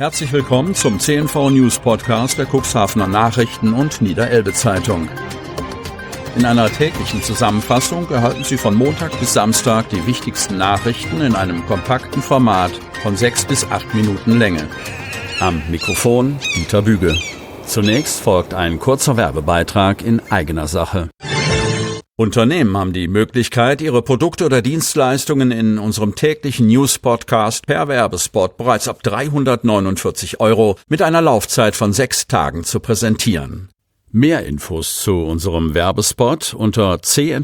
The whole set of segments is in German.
Herzlich willkommen zum CNV News Podcast der Cuxhavener Nachrichten und Niederelbe Zeitung. In einer täglichen Zusammenfassung erhalten Sie von Montag bis Samstag die wichtigsten Nachrichten in einem kompakten Format von 6 bis 8 Minuten Länge. Am Mikrofon Dieter Büge. Zunächst folgt ein kurzer Werbebeitrag in eigener Sache. Unternehmen haben die Möglichkeit, ihre Produkte oder Dienstleistungen in unserem täglichen News-Podcast per Werbespot bereits ab 349 € mit einer Laufzeit von 6 Tagen zu präsentieren. Mehr Infos zu unserem Werbespot unter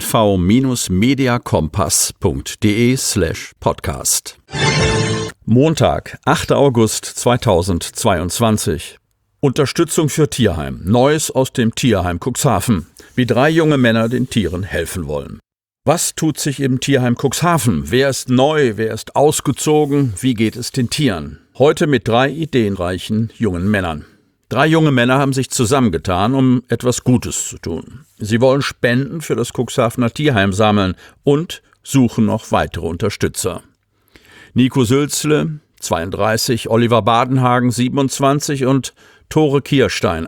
cnv-mediakompass.de/podcast. Montag, 8. August 2022. Unterstützung für Tierheim. Neues aus dem Tierheim Cuxhaven. Wie 3 junge Männer den Tieren helfen wollen. Was tut sich im Tierheim Cuxhaven? Wer ist neu? Wer ist ausgezogen? Wie geht es den Tieren? Heute mit 3 ideenreichen jungen Männern. 3 junge Männer haben sich zusammengetan, um etwas Gutes zu tun. Sie wollen Spenden für das Cuxhavener Tierheim sammeln und suchen noch weitere Unterstützer. Nico Sülzle, 32, Oliver Badenhagen, 27 und Tore Kierstein,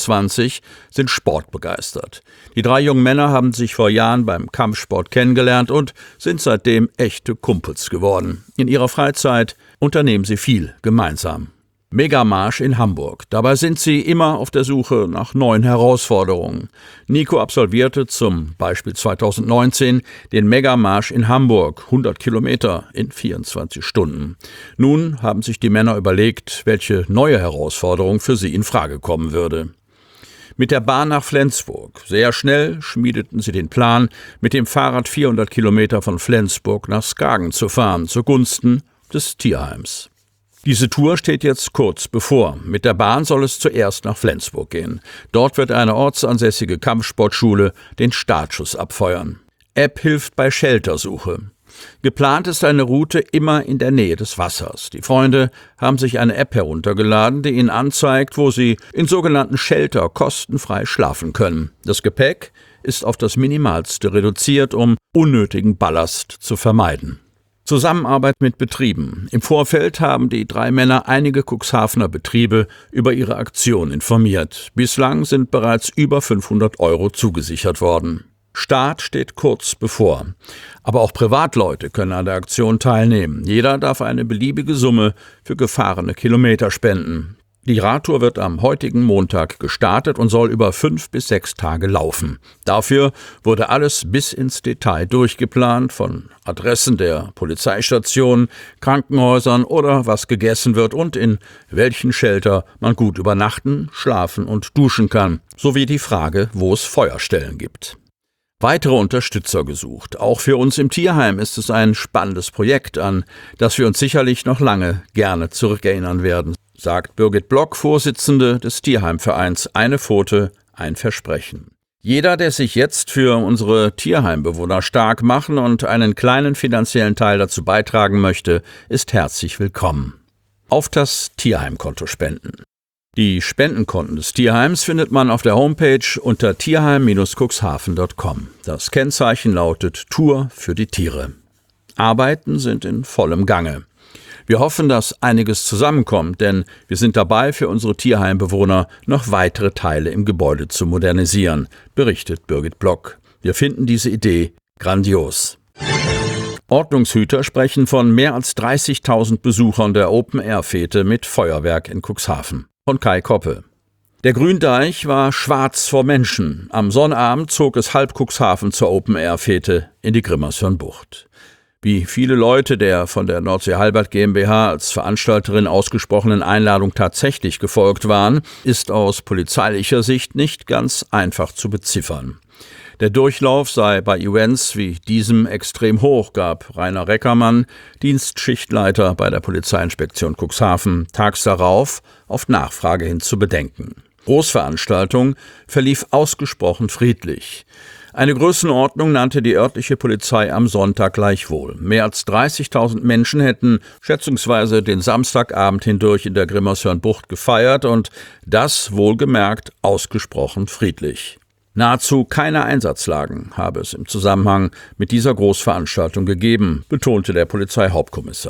28, sind sportbegeistert. Die 3 jungen Männer haben sich vor Jahren beim Kampfsport kennengelernt und sind seitdem echte Kumpels geworden. In ihrer Freizeit unternehmen sie viel gemeinsam. Megamarsch in Hamburg. Dabei sind sie immer auf der Suche nach neuen Herausforderungen. Nico absolvierte zum Beispiel 2019 den Megamarsch in Hamburg, 100 Kilometer in 24 Stunden. Nun haben sich die Männer überlegt, welche neue Herausforderung für sie in Frage kommen würde. Mit der Bahn nach Flensburg. Sehr schnell schmiedeten sie den Plan, mit dem Fahrrad 400 Kilometer von Flensburg nach Skagen zu fahren, zugunsten des Tierheims. Diese Tour steht jetzt kurz bevor. Mit der Bahn soll es zuerst nach Flensburg gehen. Dort wird eine ortsansässige Kampfsportschule den Startschuss abfeuern. App hilft bei Sheltersuche. Geplant ist eine Route immer in der Nähe des Wassers. Die Freunde haben sich eine App heruntergeladen, die ihnen anzeigt, wo sie in sogenannten Shelter kostenfrei schlafen können. Das Gepäck ist auf das Minimalste reduziert, um unnötigen Ballast zu vermeiden. Zusammenarbeit mit Betrieben. Im Vorfeld haben die 3 Männer einige Cuxhavener Betriebe über ihre Aktion informiert. Bislang sind bereits über 500 € zugesichert worden. Start steht kurz bevor. Aber auch Privatleute können an der Aktion teilnehmen. Jeder darf eine beliebige Summe für gefahrene Kilometer spenden. Die Radtour wird am heutigen Montag gestartet und soll über 5 bis 6 Tage laufen. Dafür wurde alles bis ins Detail durchgeplant, von Adressen der Polizeistationen, Krankenhäusern oder was gegessen wird und in welchen Shelter man gut übernachten, schlafen und duschen kann, sowie die Frage, wo es Feuerstellen gibt. Weitere Unterstützer gesucht. Auch für uns im Tierheim ist es ein spannendes Projekt, an das wir uns sicherlich noch lange gerne zurückerinnern werden, sagt Birgit Block, Vorsitzende des Tierheimvereins Eine Pfote, ein Versprechen. Jeder, der sich jetzt für unsere Tierheimbewohner stark machen und einen kleinen finanziellen Teil dazu beitragen möchte, ist herzlich willkommen. Auf das Tierheimkonto spenden. Die Spendenkonten des Tierheims findet man auf der Homepage unter tierheim-cuxhaven.com. Das Kennzeichen lautet Tour für die Tiere. Arbeiten sind in vollem Gange. Wir hoffen, dass einiges zusammenkommt, denn wir sind dabei, für unsere Tierheimbewohner noch weitere Teile im Gebäude zu modernisieren, berichtet Birgit Block. Wir finden diese Idee grandios. Ordnungshüter sprechen von mehr als 30.000 Besuchern der Open-Air-Fete mit Feuerwerk in Cuxhaven. Von Kai Koppe. Der Gründeich war schwarz vor Menschen. Am Sonnabend zog es halb Cuxhaven zur Open-Air-Fete in die Grimmershörnbucht. Wie viele Leute der von der Nordsee Halbert GmbH als Veranstalterin ausgesprochenen Einladung tatsächlich gefolgt waren, ist aus polizeilicher Sicht nicht ganz einfach zu beziffern. Der Durchlauf sei bei Events wie diesem extrem hoch, gab Rainer Reckermann, Dienstschichtleiter bei der Polizeiinspektion Cuxhaven, tags darauf auf Nachfrage hin zu bedenken. Großveranstaltung verlief ausgesprochen friedlich. Eine Größenordnung nannte die örtliche Polizei am Sonntag gleichwohl. Mehr als 30.000 Menschen hätten schätzungsweise den Samstagabend hindurch in der Grimmershörnbucht gefeiert und das wohlgemerkt ausgesprochen friedlich. Nahezu keine Einsatzlagen habe es im Zusammenhang mit dieser Großveranstaltung gegeben, betonte der Polizeihauptkommissar.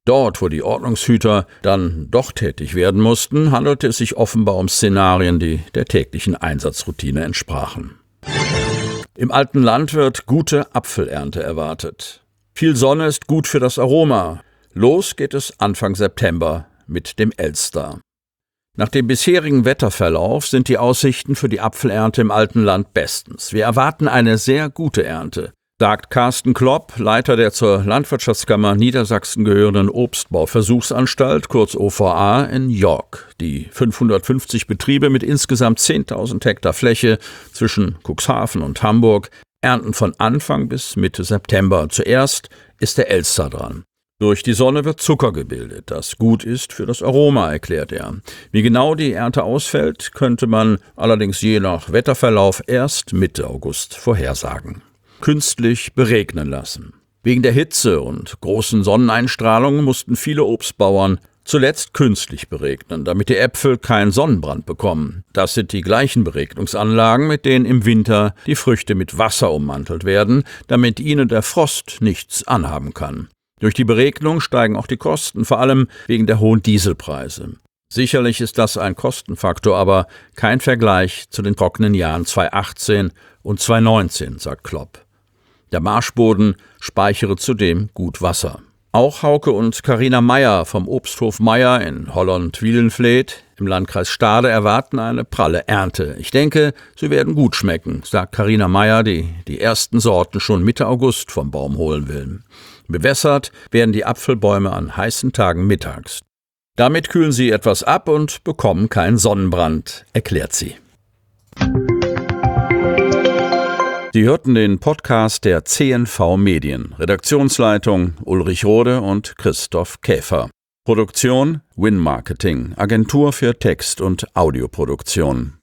Dort, wo die Ordnungshüter dann doch tätig werden mussten, handelte es sich offenbar um Szenarien, die der täglichen Einsatzroutine entsprachen. Im alten Land wird gute Apfelernte erwartet. Viel Sonne ist gut für das Aroma. Los geht es Anfang September mit dem Elster. Nach dem bisherigen Wetterverlauf sind die Aussichten für die Apfelernte im alten Land bestens. Wir erwarten eine sehr gute Ernte, sagt Carsten Klopp, Leiter der zur Landwirtschaftskammer Niedersachsen gehörenden Obstbauversuchsanstalt, kurz OVA, in York. Die 550 Betriebe mit insgesamt 10.000 Hektar Fläche zwischen Cuxhaven und Hamburg ernten von Anfang bis Mitte September. Zuerst ist der Elster dran. Durch die Sonne wird Zucker gebildet, das gut ist für das Aroma, erklärt er. Wie genau die Ernte ausfällt, könnte man allerdings je nach Wetterverlauf erst Mitte August vorhersagen. Künstlich beregnen lassen. Wegen der Hitze und großen Sonneneinstrahlung mussten viele Obstbauern zuletzt künstlich beregnen, damit die Äpfel keinen Sonnenbrand bekommen. Das sind die gleichen Beregnungsanlagen, mit denen im Winter die Früchte mit Wasser ummantelt werden, damit ihnen der Frost nichts anhaben kann. Durch die Beregnung steigen auch die Kosten, vor allem wegen der hohen Dieselpreise. Sicherlich ist das ein Kostenfaktor, aber kein Vergleich zu den trockenen Jahren 2018 und 2019, sagt Klopp. Der Marschboden speichere zudem gut Wasser. Auch Hauke und Carina Meyer vom Obsthof Meyer in Holland-Wielenfleet im Landkreis Stade erwarten eine pralle Ernte. Ich denke, sie werden gut schmecken, sagt Carina Meyer, die die ersten Sorten schon Mitte August vom Baum holen will. Bewässert werden die Apfelbäume an heißen Tagen mittags. Damit kühlen sie etwas ab und bekommen keinen Sonnenbrand, erklärt sie. Sie hörten den Podcast der CNV Medien. Redaktionsleitung Ulrich Rode und Christoph Käfer. Produktion Win Marketing, Agentur für Text- und Audioproduktion.